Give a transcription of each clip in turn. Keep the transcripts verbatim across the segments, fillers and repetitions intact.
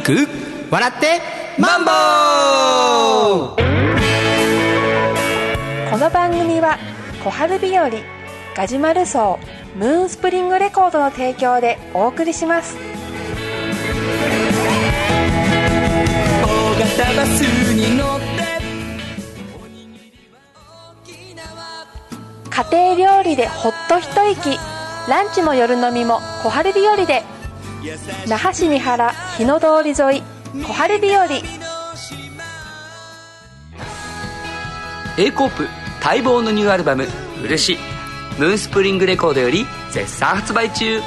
く笑ってマンボウ。 この番組は小春日和、ガジュマルソー、ムーンスプリングレコードの提供でお送りします。 大型バスに乗って家庭料理でほっと一息、ランチも夜飲みも小春日和で。那覇市三原日の通り沿い小春日和。 A コープ待望のニューアルバム「漆」ムーンスプリングレコードより絶賛発売中。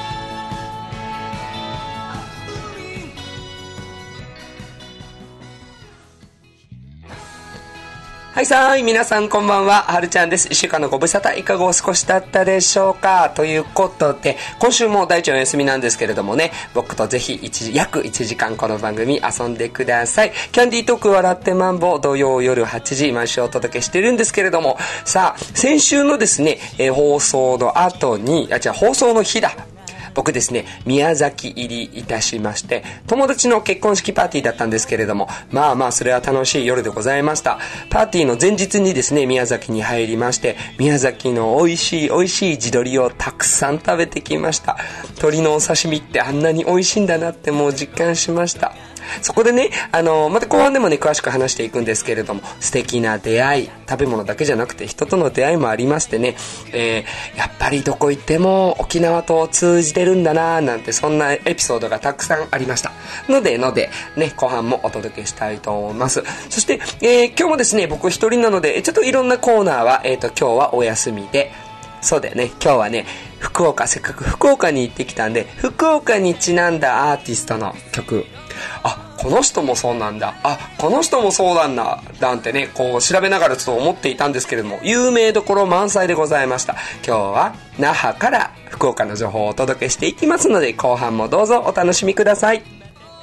はいさーい、皆さんこんばんは、はるちゃんです。いっしゅうかんのご無沙汰いかがお過ごしだったでしょうか。ということで今週も大ちゃんお休みなんですけれどもね、僕とぜひ一約いちじかんこの番組遊んでください。キャンディートーク笑ってマンボウ、土曜夜はちじ毎週お届けしてるんですけれども、さあ先週のですね、えー、放送の後にあじゃあ放送の日だ僕ですね、宮崎入りいたしまして、友達の結婚式パーティーだったんですけれども、まあまあそれは楽しい夜でございました。パーティーの前日にですね、宮崎に入りまして、宮崎の美味しい美味しい地鶏をたくさん食べてきました。鶏のお刺身ってあんなに美味しいんだなってもう実感しました。そこでね、あのまた後半でもね詳しく話していくんですけれども、素敵な出会い、食べ物だけじゃなくて人との出会いもありましてね、えー、やっぱりどこ行っても沖縄と通じてるんだななんて、そんなエピソードがたくさんありましたのでのでね、後半もお届けしたいと思います。そして、えー、今日もですね僕一人なのでちょっといろんなコーナーは、えーと、今日はお休みで、そうだよね、今日はね福岡、せっかく福岡に行ってきたんで、福岡にちなんだアーティストの曲、あ、この人もそうなんだ、あ、この人もそうなんだなんてね、こう調べながらちょっと思っていたんですけれども、有名どころ満載でございました。今日は那覇から福岡の情報をお届けしていきますので、後半もどうぞお楽しみください。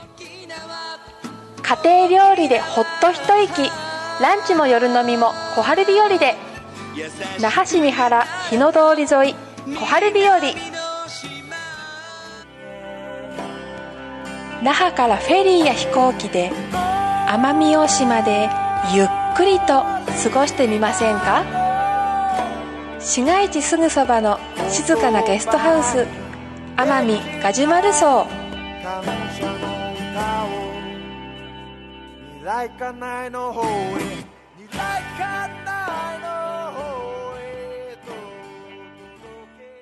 家庭料理でほっと一息、ランチも夜飲みも小春日和で。那覇市三原日の通り沿い小春日和。那覇からフェリーや飛行機で奄美大島でゆっくりと過ごしてみませんか。市街地すぐそばの静かなゲストハウス、奄美ガジュマルソー。 未来かないの方へ、未来かないの方へと届け。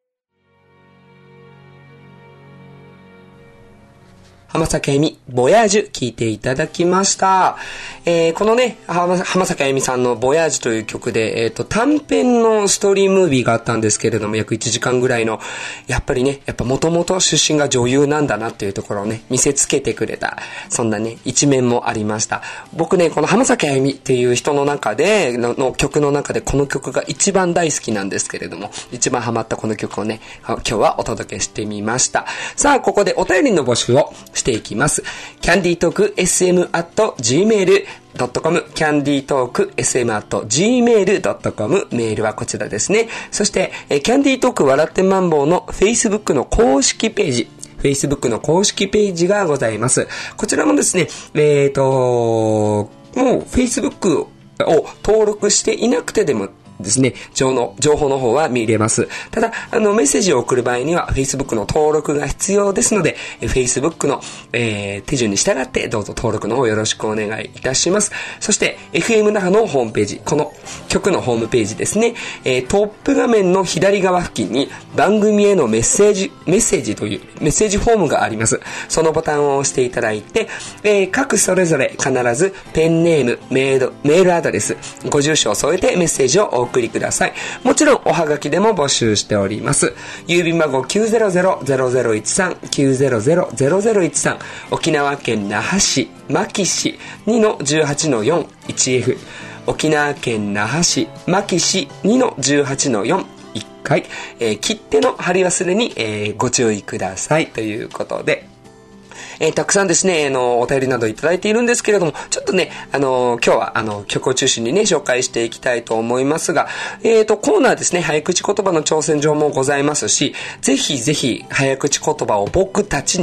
浜崎あゆみ、ボヤージュ聞いていただきました。えー、このね、浜崎あゆみさんのボヤージュという曲で、えっと、短編のストーリームービーがあったんですけれども、約いちじかんぐらいの、やっぱりね、やっぱ元々出身が女優なんだなっていうところをね、見せつけてくれた、そんなね、一面もありました。僕ね、この浜崎あゆみっていう人の中での、の曲の中でこの曲が一番大好きなんですけれども、一番ハマったこの曲をね、今日はお届けしてみました。さあ、ここでお便りの募集をしていきます。キャンディートーク エスエム アット ジーメール ドットコム キャンディートーク エスエム アット ジーメール ドットコム メールはこちらですね。そしてえキャンディートーク笑ってマンボウの Facebook の公式ページ、Facebook の公式ページがございます。こちらもですね、えーともう Facebook を登録していなくてでもですね、情の情報の方は見れます。ただあのメッセージを送る場合には Facebook の登録が必要ですので、Facebook の、えー、手順に従ってどうぞ登録の方よろしくお願いいたします。そして エフエム 那覇のホームページ、この曲のホームページですね、えー、トップ画面の左側付近に番組へのメッセージメッセージというメッセージフォームがあります。そのボタンを押していただいて、えー、各それぞれ必ずペンネーム、メール、メールアドレス、ご住所を添えてメッセージをお送りください。もちろんおはがきでも募集しております。郵便番号 きゅうゼロゼロ ゼロゼロいちさん きゅうゼロゼロ ゼロゼロいちさん、沖縄県那覇市牧市 にのじゅうはちのよん いちエフ、 沖縄県那覇市牧市 にのじゅうはちのよん いっかい、えー、切手の貼り忘れに、えー、ご注意くださいということで、えー、たくさんですね、あのお便りなどいただいているんですけれども、ちょっとね、あの今日はあの曲を中心にね紹介していきたいと思いますが、えーとコーナーですね、早口言葉の挑戦状もございますし、ぜひぜひ早口言葉を僕たちに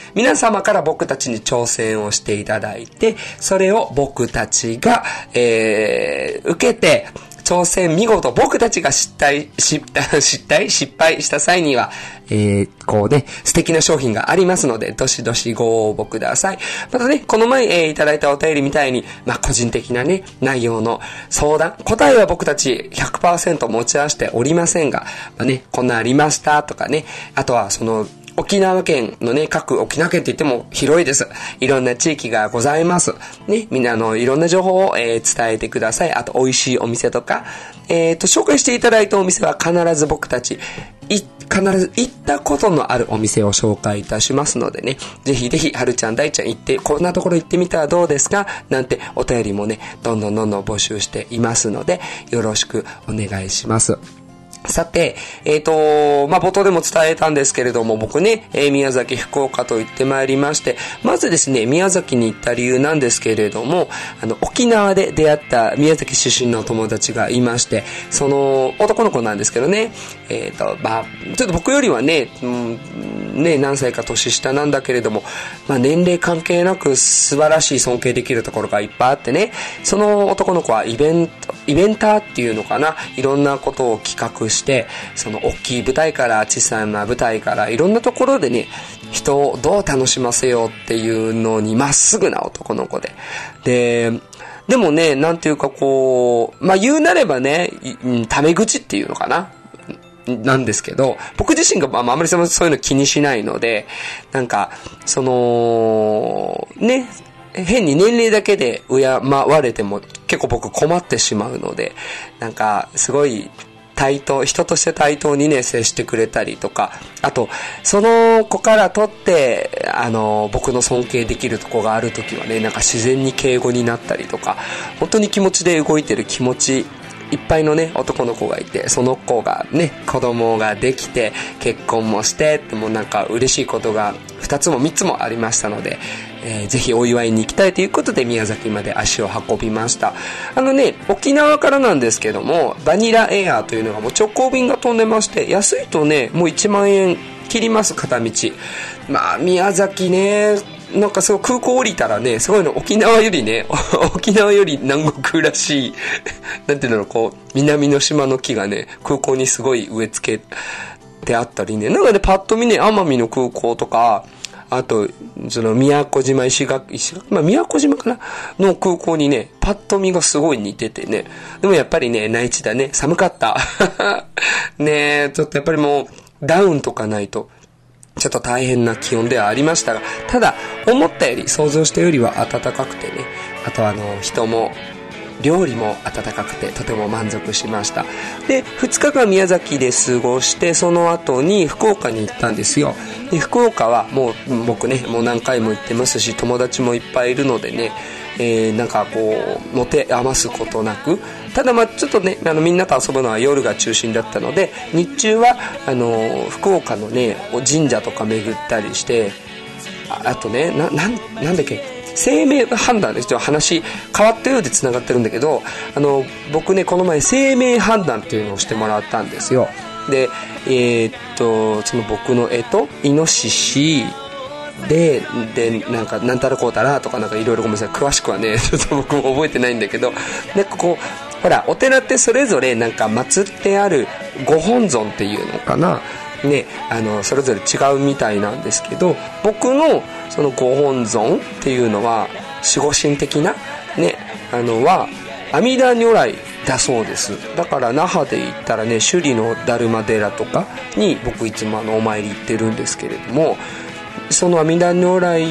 皆様から僕たちに挑戦をしていただいて、それを僕たちが、えー、受けて、挑戦見事僕たちが失敗、失敗、失敗、失敗した際には、えー、こうね、素敵な商品がありますので、どしどしご応募ください。またね、この前、えー、いただいたお便りみたいに、まあ、個人的なね、内容の相談、答えは僕たち ひゃくパーセント 持ち合わせておりませんが、まあね、こんなありましたとかね、あとはその、沖縄県のね、各沖縄県って言っても広いです。いろんな地域がございます。ね、みんなのいろんな情報を、えー、伝えてください。あと、美味しいお店とか、えっと、紹介していただいたお店は必ず僕たち、い、必ず行ったことのあるお店を紹介いたしますのでね、ぜひぜひ、はるちゃん、大ちゃん行って、こんなところ行ってみたらどうですかなんてお便りもね、どんどんどんどん募集していますので、よろしくお願いします。さて、えっと、まあ、冒頭でも伝えたんですけれども、僕ね、えー、宮崎、福岡と行ってまいりまして、まずですね、宮崎に行った理由なんですけれども、あの、沖縄で出会った宮崎出身の友達がいまして、その、男の子なんですけどね、えっと、まあ、ちょっと僕よりはね、うん、ね、何歳か年下なんだけれども、まあ、年齢関係なく素晴らしい尊敬できるところがいっぱいあってね、その男の子はイベント、イベンターっていうのかな、いろんなことを企画して、その大きい舞台から小さな舞台からいろんなところでね、人をどう楽しませようっていうのにまっすぐな男の子で。で、でもね、なんていうかこう、まあ言うなればね、タメ口っていうのかななんですけど、僕自身がまああまりそういうの気にしないので、なんか、その、ね、変に年齢だけで敬われても結構僕困ってしまうので、なんかすごい対等、人として対等にね接してくれたりとか、あとその子からとってあの僕の尊敬できるとこがあるときはね、なんか自然に敬語になったりとか、本当に気持ちで動いてる気持ちいっぱいのね男の子がいて、その子がね子供ができて結婚もしてって、もうなんか嬉しいことがふたつもみっつもありましたので、えー、ぜひお祝いに行きたいということで宮崎まで足を運びました。あのね、沖縄からなんですけども、バニラエアーというのがもう直行便が飛んでまして、安いとねもういちまんえん切ります、片道。まあ宮崎ね、なんかそう空港降りたらね、すごいの沖縄よりね沖縄より南国らしいなんていうの、こう南の島の木がね空港にすごい植え付けてあったりね、なんかねパッと見ね、奄美の空港とか、あとその宮古島、石垣石垣まあ宮古島かなの空港にねパッと見がすごい似ててね、でもやっぱりね内地だね、寒かったねえ、ちょっとやっぱりもうダウンとかないとちょっと大変な気温ではありましたが、ただ思ったより想像したよりは暖かくてね、あとあの人も料理も温かくてとても満足しました。でふつかかん宮崎で過ごして、その後に福岡に行ったんですよ。で福岡はもう僕ねもう何回も行ってますし、友達もいっぱいいるのでね、えー、なんかこう持て余すことなく、ただまあちょっとねあのみんなと遊ぶのは夜が中心だったので、日中はあの福岡のね神社とか巡ったりして、 あ, あとねな, な, なんだっけ生命判断です。話変わったようでつながってるんだけど、あの僕ねこの前生命判断っていうのをしてもらったんですよ。でえー、っとその僕のえとイノシシででなんかなんたらこうたらとかなんかいろいろごめんなさい詳しくはねちょっと僕も覚えてないんだけど、でここほらお寺ってそれぞれなんか祀ってあるご本尊っていうのかなね、あのそれぞれ違うみたいなんですけど、僕のそのご本尊っていうのは守護神的なねあのは阿弥陀如来だそうです。だから那覇で行ったらね首里の達磨寺とかに僕いつもあのお参り行ってるんですけれども、その阿弥陀如来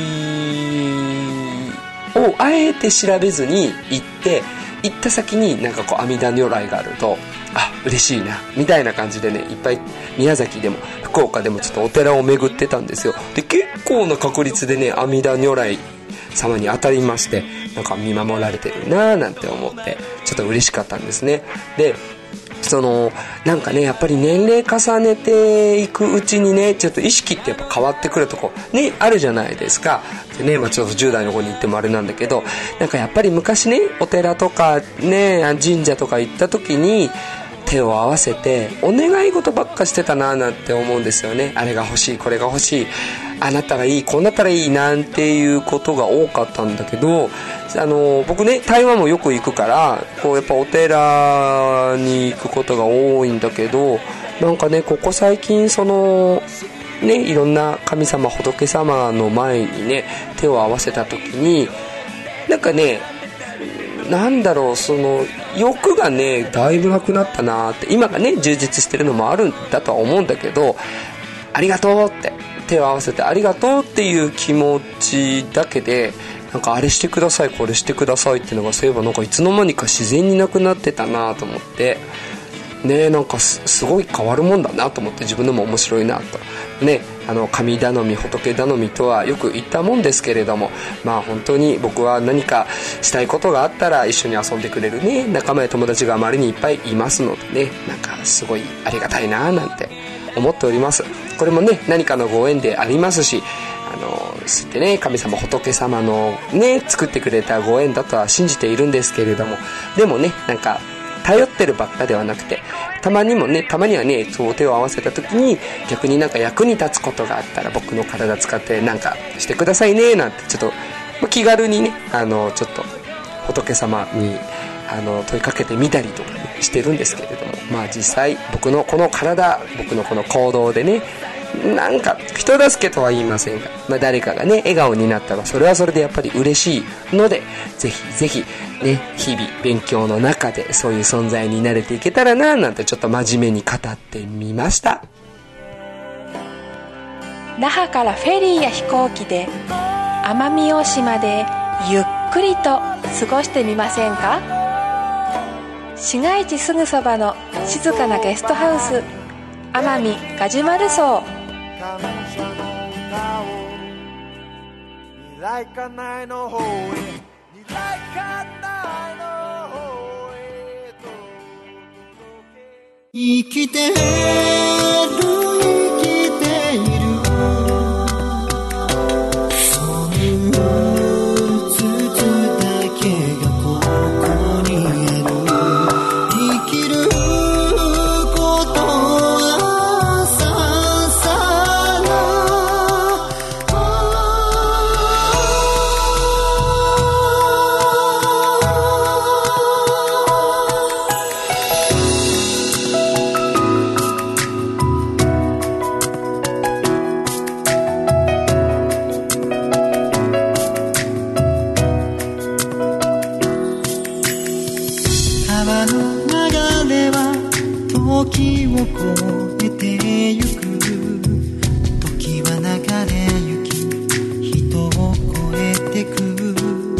をあえて調べずに行って行った先になんかこう阿弥陀如来があると、あ嬉しいなみたいな感じでね、いっぱい宮崎でも福岡でもちょっとお寺を巡ってたんですよ。で結構な確率でね阿弥陀如来様に当たりまして、なんか見守られてるなーなんて思ってちょっと嬉しかったんですね。でそのなんかねやっぱり年齢重ねていくうちにねちょっと意識ってやっぱ変わってくるとこねあるじゃないですか。でね、まあ、ちょっとじゅう代の子に言ってもあれなんだけど、なんかやっぱり昔ねお寺とかね神社とか行った時に手を合わせてお願い事ばっかしてたななんて思うんですよね。あれが欲しいこれが欲しいあなたらいい、こうなったらいいなんていうことが多かったんだけど、あの僕ね台湾もよく行くからこうやっぱお寺に行くことが多いんだけど、なんかねここ最近そのねいろんな神様仏様の前にね手を合わせた時になんかねなんだろうその欲がねだいぶなくなったなって、今がね充実してるのもあるんだとは思うんだけど、ありがとうって手を合わせてありがとうっていう気持ちだけでなんかあれしてくださいこれしてくださいっていうのがそういえばなんかいつの間にか自然になくなってたなと思ってね、なんか す, すごい変わるもんだなと思って自分でも面白いなとね、あの神頼み仏頼みとはよく言ったもんですけれども、まあ本当に僕は何かしたいことがあったら一緒に遊んでくれるね仲間や友達が周りにいっぱいいますのでね、なんかすごいありがたいななんて思っております。これもね何かのご縁でありますし、あのそうやってね神様仏様のね作ってくれたご縁だとは信じているんですけれども、でもねなんか頼ってるばっかではなくて、たまにもねたまにはねそう手を合わせた時に逆になんか役に立つことがあったら僕の体使ってなんかしてくださいねなんてちょっと、まあ、気軽にねあのちょっと仏様にあの問いかけてみたりとか、ね、してるんですけれども、まあ実際僕のこの体僕のこの行動でねなんか人助けとは言いませんが、まあ、誰かがね笑顔になったらそれはそれでやっぱり嬉しいので、ぜひぜひね日々勉強の中でそういう存在に慣れていけたらななんてちょっと真面目に語ってみました。 那覇からフェリーや飛行機で奄美大島でゆっくりと過ごしてみませんか。市街地すぐそばの静かなゲストハウス奄美ガジュマル荘。 感謝の歌を未来かなえの方へ未来かなえの方へと届け生きてる生きているそのつつだけがここにある。生きることはささな川の流れは時を越えてゆく。時は流れゆき人を越えてく。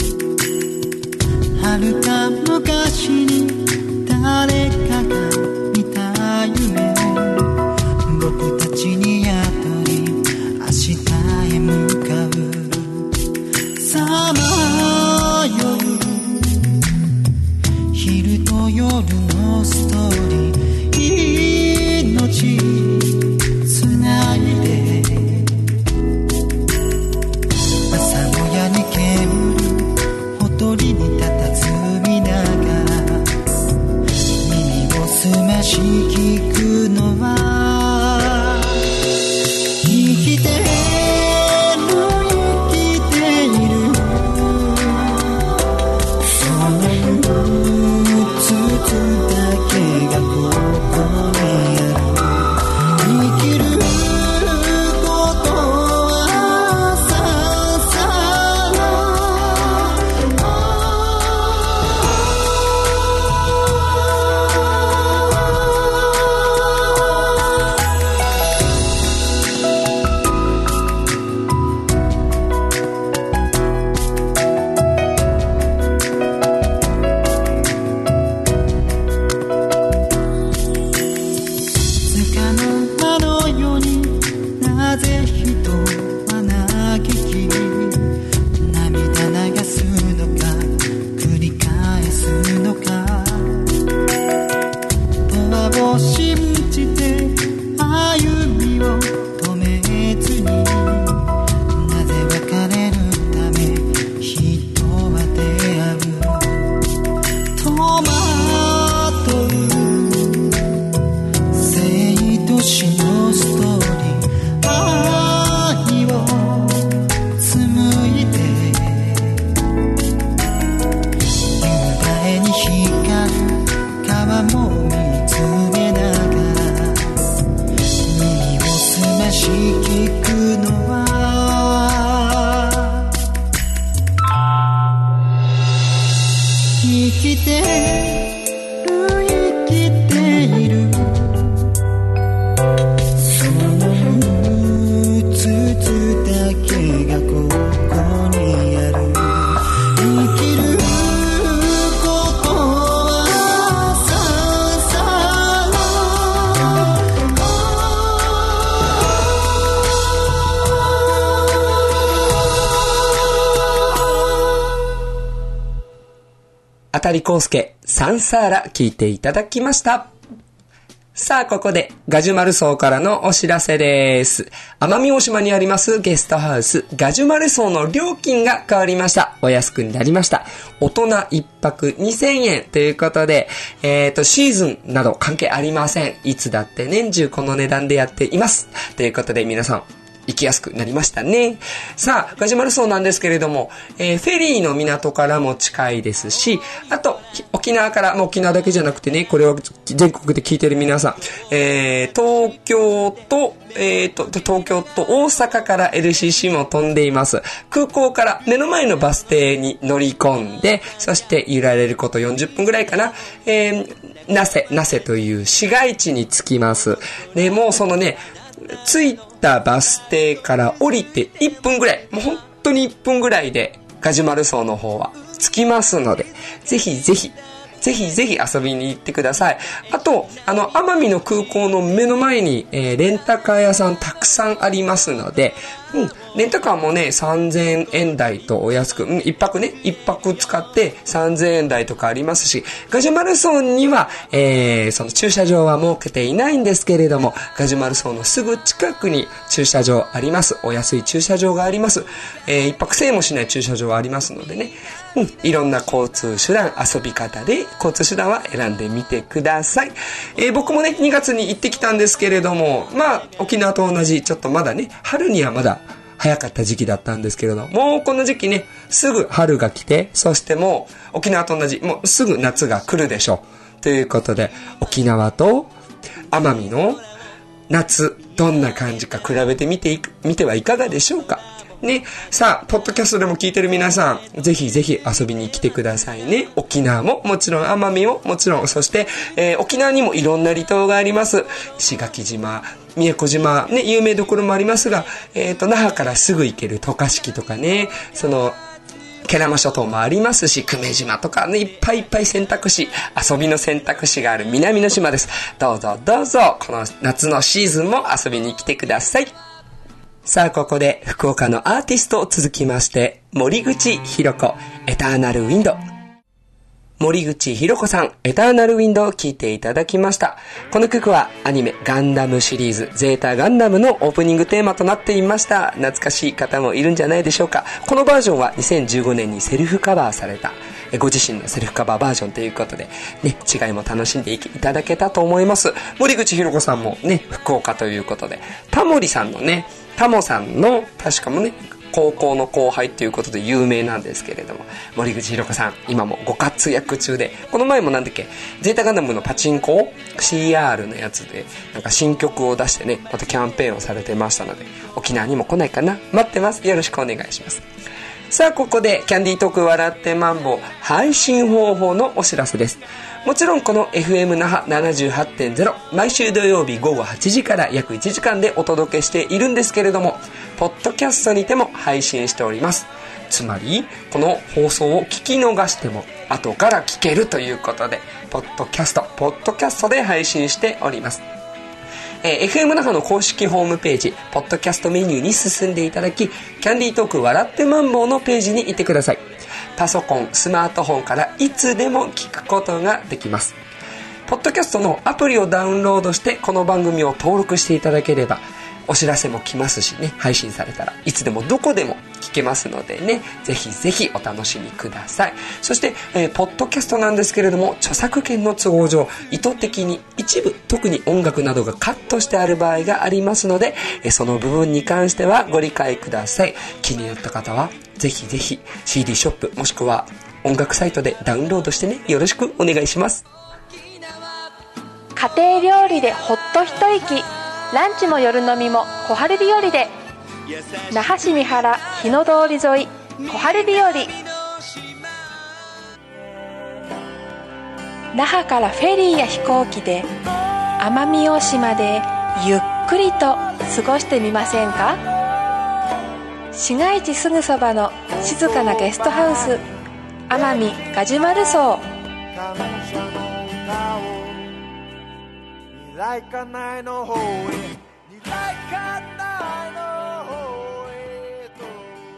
遥か昔に誰かが見た夢、僕たちに宿り明日へ向かう。さまよう昼と夜のストーリー、命つないで朝もやに煙るほとりに佇みながら耳を澄まし聞くのは生きてる生きているそのつつだけがここにある。生きることはささ生きているそのうつつだけがここにある生きることはささあたりこうすけ、サンサーラ聞いていただきました。さあ、ここで、ガジュマル荘からのお知らせです。奄美大島にありますゲストハウス、ガジュマル荘の料金が変わりました。お安くなりました。大人一泊にせんえんということで、えっと、シーズンなど関係ありません。いつだって年中この値段でやっています。ということで皆さん、行きやすくなりましたね。さあ、ガジュマル荘なんですけれども、えー、フェリーの港からも近いですし、あと、沖縄から、もう沖縄だけじゃなくてね、これを全国で聞いてる皆さん、えー、東京と、えーと、東京と大阪から エルシーシー も飛んでいます。空港から目の前のバス停に乗り込んで、そして揺られることよんじゅっぷんぐらいかな、えー、那瀬、那瀬という市街地に着きます。で、もうそのね、着いたバス停から降りていっぷんぐらい、もう本当にいっぷんぐらいでガジュマル荘の方は着きますので、ぜひぜひぜひぜひ遊びに行ってください。あと、あの、奄美の空港の目の前に、えー、レンタカー屋さんたくさんありますので、うん、レンタカーもね、さんぜんえん台とお安く、うん、一泊ね、一泊使ってさんぜんえん台とかありますし、ガジュマル荘には、えー、その駐車場は設けていないんですけれども、ガジュマル荘のすぐ近くに駐車場あります。お安い駐車場があります。えー、一泊せんえんもしない駐車場はありますのでね、うん、いろんな交通手段、遊び方で交通手段は選んでみてください。えー、僕もね、にがつに行ってきたんですけれども、まあ、沖縄と同じ、ちょっとまだね、春にはまだ早かった時期だったんですけれども、もうこの時期ね、すぐ春が来て、そしてもう沖縄と同じ、もうすぐ夏が来るでしょう。ということで、沖縄と奄美の夏、どんな感じか比べてみていく、みてはいかがでしょうか。ね、さあ、ポッドキャストでも聞いてる皆さん、ぜひぜひ遊びに来てくださいね。沖縄ももちろん、奄美ももちろん、そして、えー、沖縄にもいろんな離島があります。石垣島、宮古島、ね、有名どころもありますが、えっと、那覇からすぐ行ける渡嘉敷とかね、その、慶良間諸島もありますし、久米島とかね、いっぱいいっぱい選択肢、遊びの選択肢がある南の島です。どうぞどうぞ、この夏のシーズンも遊びに来てください。さあ、ここで福岡のアーティスト続きまして、森口博子、エターナルウィンド。森口博子さん、エターナルウィンドを聴いていただきました。この曲はアニメガンダムシリーズゼータガンダムのオープニングテーマとなっていました。懐かしい方もいるんじゃないでしょうか。このバージョンはにせんじゅうごねんにセルフカバーされた、ご自身のセルフカバーバージョンということで、ね、違いも楽しんでいただけたと思います。森口博子さんもね、福岡ということで、タモリさんのね、タモさんの確かもね、高校の後輩ということで有名なんですけれども、森口博子さん今もご活躍中で、この前もなんだっけ、ゼータガンダムのパチンコ シーアール のやつでなんか新曲を出してね、またキャンペーンをされてましたので、沖縄にも来ないかな、待ってます。よろしくお願いします。さあ、ここでキャンディートーク笑ってマンボ配信方法のお知らせです。もちろんこの エフエム 那覇 ななじゅうはちてんゼロ 毎週土曜日午後はちじから約いちじかんでお届けしているんですけれども、ポッドキャストにても配信しております。つまりこの放送を聞き逃しても後から聞けるということで、ポッドキャストポッドキャストで配信しております。えー、エフエム 那覇の公式ホームページポッドキャストメニューに進んでいただき、キャンディートーク笑ってマンボウのページに行ってください。パソコン、スマートフォンからいつでも聞くことができます。ポッドキャストのアプリをダウンロードしてこの番組を登録していただければ、お知らせも来ますしね、配信されたらいつでもどこでも聞けますのでね、ぜひぜひお楽しみください。そして、えー、ポッドキャストなんですけれども、著作権の都合上意図的に一部、特に音楽などがカットしてある場合がありますので、えー、その部分に関してはご理解ください。気になった方はぜひぜひ シーディー ショップもしくは音楽サイトでダウンロードしてね、よろしくお願いします。 家庭料理でほっと一息、ランチも夜飲みも小春日和で。那覇市三原日の通り沿い小春日和。 那覇からフェリーや飛行機で奄美大島でゆっくりと過ごしてみませんか？市街地すぐそばの静かなゲストハウス、奄美ガジュマル荘。 感謝の歌を未来かなえの方へ、未来かなえの方へと届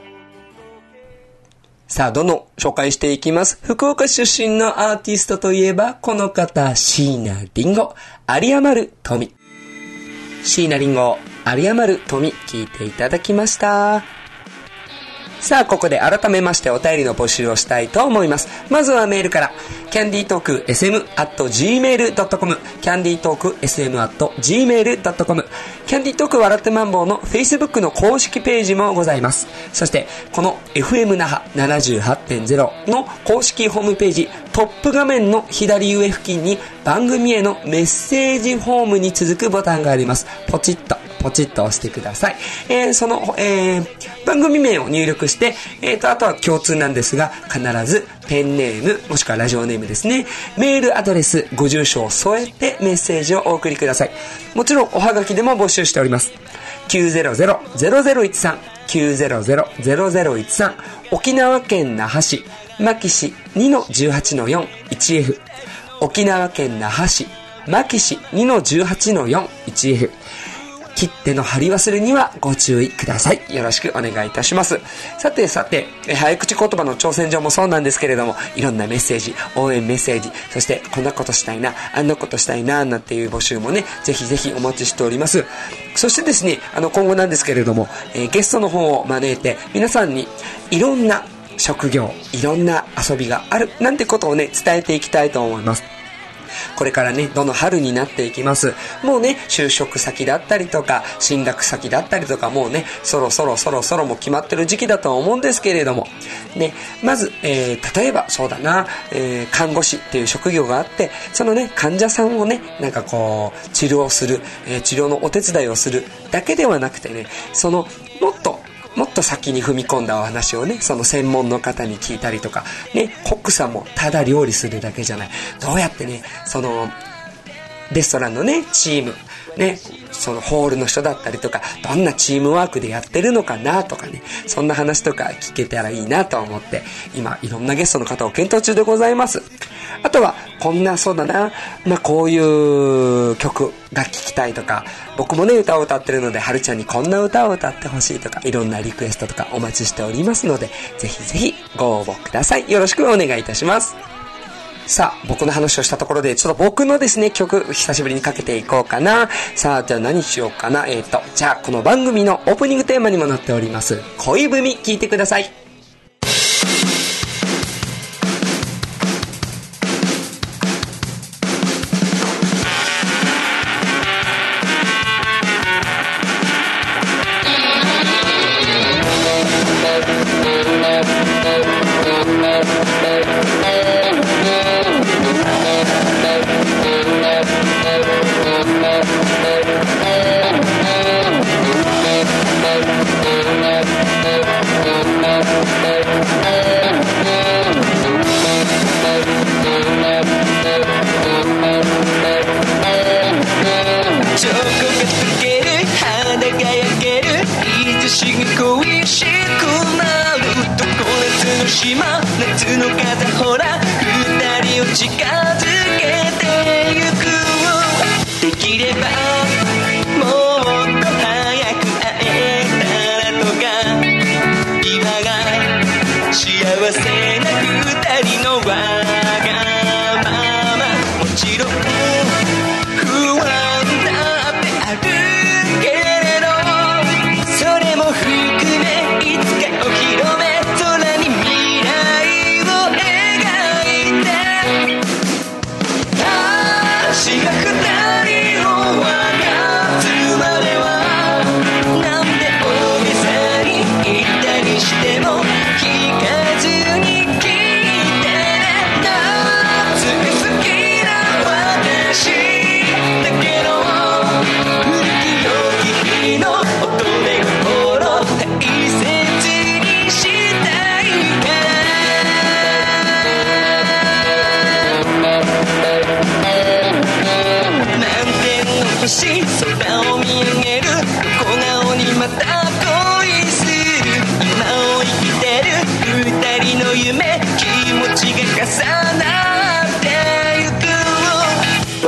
け。 さあ、どんどん紹介していきます。福岡出身のアーティストといえば、この方、椎名林檎、有り余る富。椎名林檎、有り余る富、聞いていただきました。さあ、ここで改めましてお便りの募集をしたいと思います。まずはメールから、キャンディートーク エスエム アット ジーメール ドットコム、キャンディートーク エスエム アット ジーメール ドットコム、キャンディートーク笑ってマンボウの Facebook の公式ページもございます。そして、この エフエム 那覇 ななじゅうはちてんゼロ の公式ホームページ、トップ画面の左上付近に番組へのメッセージフォームに続くボタンがあります。ポチッと。ポチッと押してください。えー、その、えー、番組名を入力して、えーと、あとは共通なんですが、必ずペンネーム、もしくはラジオネームですね。メールアドレス、ご住所を添えてメッセージをお送りください。もちろん、おはがきでも募集しております。きゅうゼロゼロ ゼロゼロいちさん、きゅうゼロゼロ ゼロゼロいちさん、沖縄県那覇市、牧市 にのじゅうはちのよん、いちエフ、沖縄県那覇市、牧市 にのじゅうはちのよん、いちエフ、切手の貼り忘れにはご注意ください。よろしくお願いいたします。さてさて、早口言葉の挑戦状もそうなんですけれども、いろんなメッセージ、応援メッセージ、そしてこんなことしたいな、あんなことしたいな、なんていう募集もね、ぜひぜひお待ちしております。そしてですね、あの今後なんですけれども、えー、ゲストの方を招いて、皆さんにいろんな職業、いろんな遊びがある、なんてことをね、伝えていきたいと思います。これからね、どの春になっていきます。もうね、就職先だったりとか、進学先だったりとか、もうね、そろそろそろそろも決まってる時期だとは思うんですけれども、ね、まず、えー、例えばそうだな、えー、看護師っていう職業があって、そのね、患者さんをね、なんかこう、治療する、えー、治療のお手伝いをするだけではなくてね、その、もっと、もっと先に踏み込んだお話をね、その専門の方に聞いたりとか、ね、コックさんもただ料理するだけじゃない。どうやってね、その、レストランのね、チーム、ね、そのホールの人だったりとか、どんなチームワークでやってるのかなとかね、そんな話とか聞けたらいいなと思って、今いろんなゲストの方を検討中でございます。あとは、こんな、そうだな、まあこういう曲が聴きたいとか、僕もね、歌を歌ってるので、はるちゃんにこんな歌を歌ってほしいとか、いろんなリクエストとかお待ちしておりますので、ぜひぜひご応募ください。よろしくお願いいたします。さあ、僕の話をしたところで、ちょっと僕のですね、曲、久しぶりにかけていこうかな。さあ、じゃあ何しようかな。えーと、じゃあ、この番組のオープニングテーマにもなっております、恋文、聞いてください。 We'll be right back.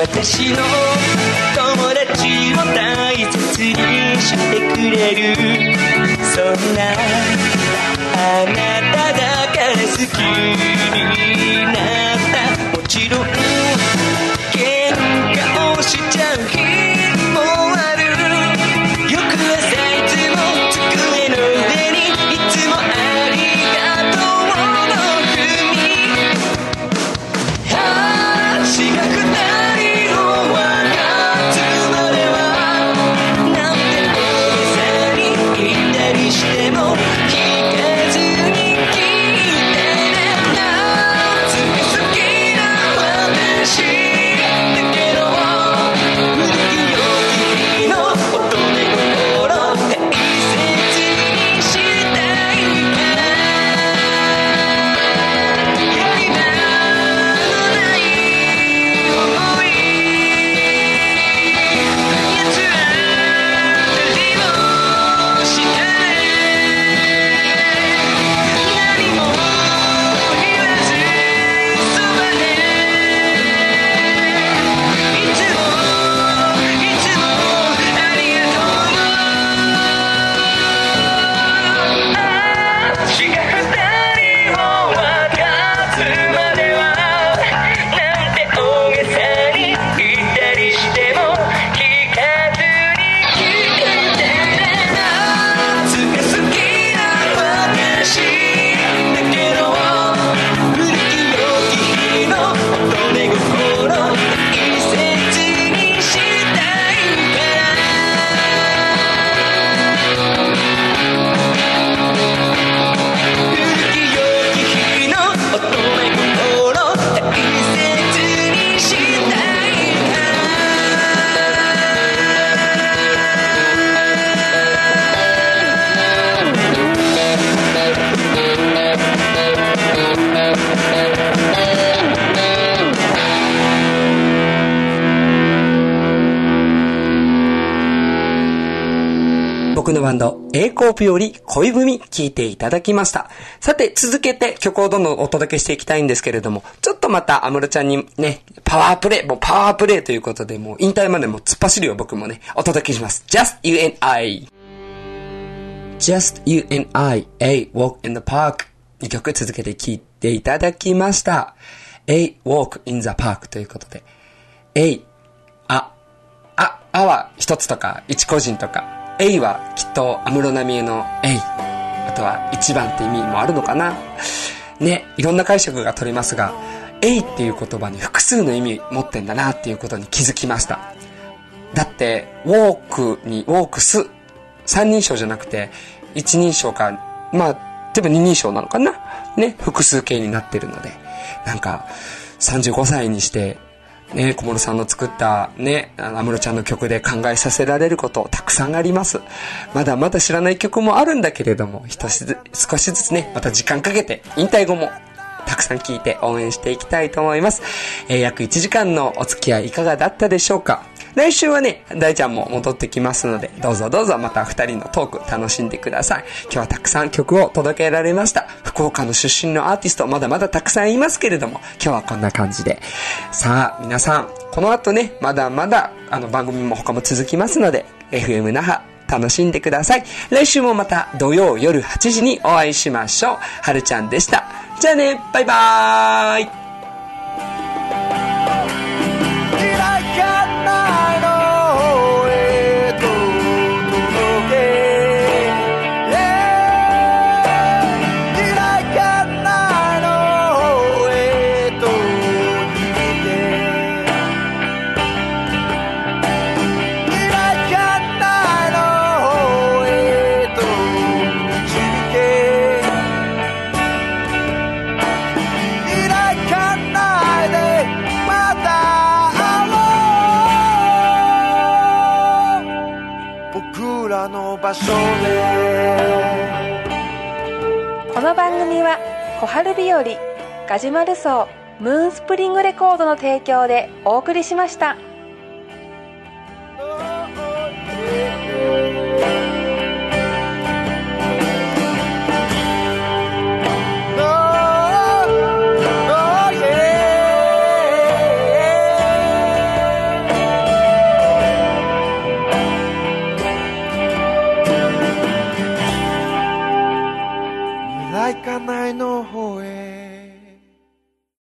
私の友達を大切にしてくれる、そんなあなただから好きになった。もちろん喧嘩をしちゃう日もある。翌朝いつも机の上にいつもありがとうの文。足が二人を分かつまではなんて大げさに言ったりしても聞かずに聞いてね。夏が好きな私だけど古き良き日の乙女心大切にしたいからやり場のない想い奴ら何もした何も言わずそばでいつもいつもありがとう。足が二人を分かつまではなんて大げさに言ったりしても聞かずに聞いてて。夏が好きな私だけど古き良き日の乙女心大切にしたいから古き良き日の乙女心大切にしたいから。 僕のバンド A コープより恋文聴いていただきました。さて続けて曲をどんどんお届けしていきたいんですけれども、ちょっとまた安室ちゃんにねパワープレイ、もうパワープレイということで、もう引退までも突っ走るよ僕もねお届けします。 Just You and I Just You and I A Walk in the Park にきょく続けて聴いていただきました。 A Walk in the Park ということで、 A あああは一つとか一個人とか、A はきっと安室奈美恵の A、 あとは一番って意味もあるのかなね。いろんな解釈が取れますが、 A っていう言葉に複数の意味持ってんだなっていうことに気づきました。だってウォークにウォークス三人称じゃなくて一人称か、まあでも二人称なのかなね、複数形になってるので、なんかさんじゅうごさいにしてね、小室さんの作ったね、安室ちゃんの曲で考えさせられることたくさんあります。まだまだ知らない曲もあるんだけれども、少しずつ少しずつね、また時間かけて引退後もたくさん聴いて応援していきたいと思います。えー、約いちじかんのお付き合いいかがだったでしょうか。来週はね、大ちゃんも戻ってきますので、どうぞどうぞまた二人のトーク楽しんでください。今日はたくさん曲を届けられました。福岡の出身のアーティストまだまだたくさんいますけれども、今日はこんな感じで。さあ皆さん、この後ね、まだまだあの番組も他も続きますので、 エフエム 那覇楽しんでください。来週もまた土曜夜はちじにお会いしましょう。はるちゃんでした。じゃあね、バイバーイ。 場所でこの番組は小春日和ガジュマル荘ムーンスプリングレコードの提供でお送りしました。 来館内の方へ